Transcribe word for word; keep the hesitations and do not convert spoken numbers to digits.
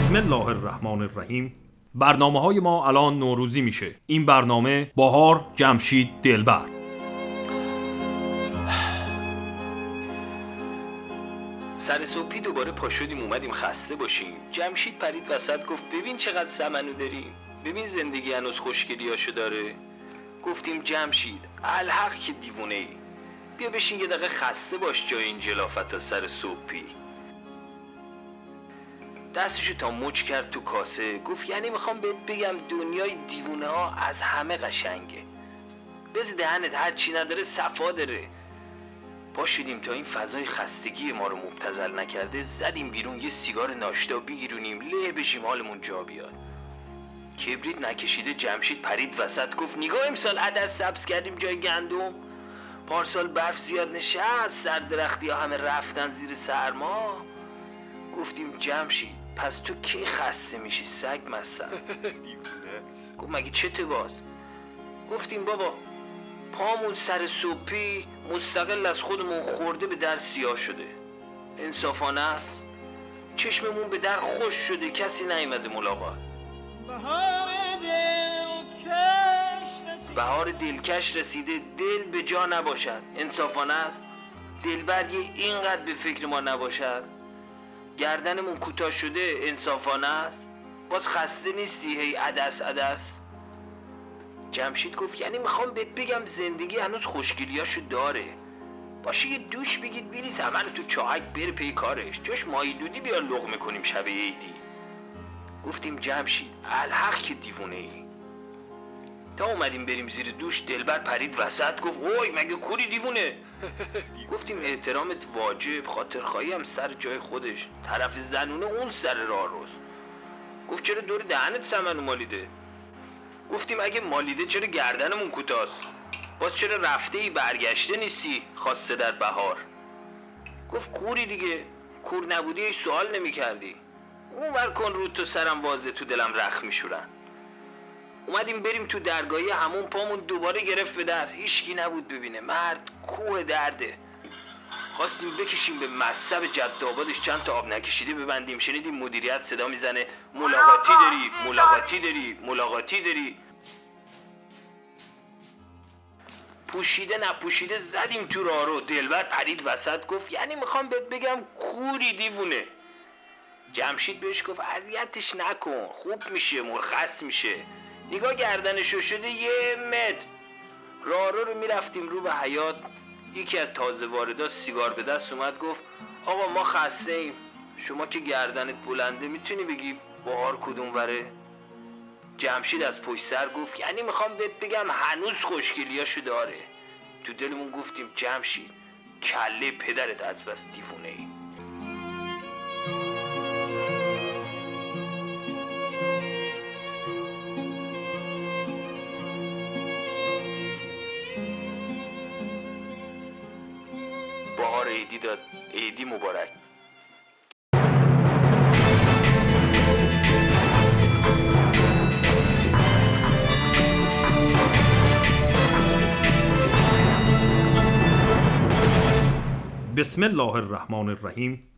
بسم الله الرحمن الرحیم. برنامه های ما الان نوروزی میشه. این برنامه بهار، جمشید، دلبر. سر صبحی دوباره پا شدیم اومدیم خسته باشیم. جمشید پرید وسط گفت ببین چقدر سمنو داریم، ببین زندگی هنوز خوشگلیاشو داره. گفتیم جمشید الحق که دیوونه ای، بیا بشین یه دقیقه خسته باش جای این جلافتا سر صبحی. دستشو تا مچ کرد تو کاسه، گفت یعنی میخوام بهت بگم دنیای دیوونه ها از همه قشنگه. بز دهنت هر چی نداره صفا داره. پا شدیم تا این فضای خستگی ما رو مبتذل نکرده، زدیم بیرون یه سیگار ناشتا بگیرونیم له بشیم حالمون جا بیاد. کبریت نکشیده جمشید پرید وسط گفت نگاه امسال عدس سبز کردیم جای گندم، پارسال برف زیاد نشست، سر درختی ها همه رفتن زیر سرما. گفتیم جمشید پس تو کی خسته میشی سگ مصب؟ گفت مگه چته باز؟ گفتیم بابا پامون سر صبحی مستقل از خودمون خورده به در سیاه شده. انصافانه است؟ چشممون به در خوش شده، کسی نیامده ملاقات. بهار دلکش رسیده بهار دلکش رسیده دل به جا نباشد. انصافانه است؟ دلبر یه اینقدر به فکر ما نباشد. گردنمون کوتاه شده. انصافانه است؟ باز خسته نیستی هی عدس عدس؟ جمشید گفت یعنی میخوام بهت بگم زندگی هنوز خوشگلیاشو داره. باشه یه دوش بگید بریز همه تو چاهک بره پی کارش، جاش ماهی دودی بیا لقمه کنیم شب عیدی. گفتیم جمشید الحق که دیوونه ای. تا اومدیم بریم زیر دوش دلبر پرید وسط گفت اوی مگه کوری دیوونه؟ گفتیم احترامت واجب، خاطرخواهی هم سر جای خودش، طرف زنونه اون سر راه روز. گفت چرا دور دهنت سمنو مالیده؟ گفتیم اگه مالیده چرا گردنمون کوتاست؟ باز چرا رفته ای برگشته نیستی خواسته در بهار؟ گفت کوری دیگه، کور نبودی هیچ سوال نمی کردی. اون ور کن رو تو سرم وازه تو دلم رخ می شورن. اومدیم بریم تو درگاهی همون، پامون دوباره گرفت به در، هیچکی نبود ببینه. مرد کوه درده. خواستیم بکشیم به مصب جدآبادش چند تا آب نکشیده ببندیم، شنیدیم مدیریت صدا میزنه ملاقاتی داری ملاقاتی داری ملاقاتی داری. پوشیده نپوشیده زدیم تو راه رو. دلبر پرید وسط گفت یعنی میخوام بهت بگم کوری دیوونه. جمشید بهش گفت اذیتش نکن، خوب میشه، مرخص میشه. نگاه گردنشو شده یه متر. راه رو رو میرفتیم رو به حیاط، یکی از تازه واردات سیگار به دست اومد گفت آقا ما خسته ایم، شما که گردنت بلنده میتونی بگی بهار کدوم وره؟ جمشید از پشت سر گفت یعنی میخوام بهت بگم هنوز خوشگلیاشو داره. تو دلمون گفتیم جمشید کله پدرت از بس دیوونه ای. بهار عیدی داد، عیدی مبارک. بسم الله الرحمن الرحیم.